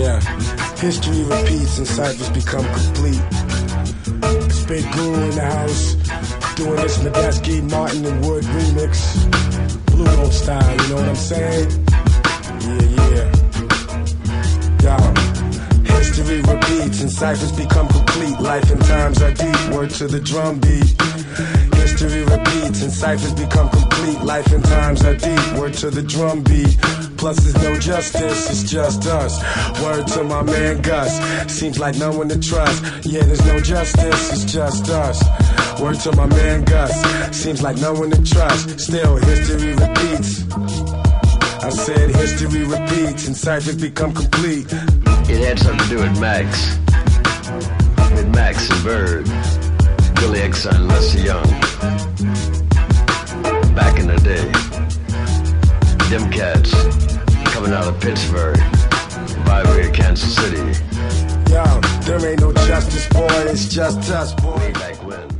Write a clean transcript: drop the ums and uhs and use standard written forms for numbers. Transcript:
Yeah, history repeats and ciphers become complete. Big Guru in the house, doing this Medeski, Martin and Wood remix. Blue Note style, you know what I'm saying? Yeah. Yo, history repeats and ciphers become complete. Life and times are deep, word to the drum beat. History repeats and ciphers become complete. Life and times are deep, word to the drum beat. Plus there's no justice, it's just us. Word to my man Gus, seems like no one to trust. Yeah, there's no justice, it's just us. Word to my man Gus, seems like no one to trust. Still, history repeats. I said history repeats and ciphers become complete. It had something to do with Max. With Max and Bird, Billy Exxon and Lester Young. Back in the day, them cats coming out of Pittsburgh, vibrated Kansas City. Yo, there ain't no justice, boy, it's just us, boy. Back when.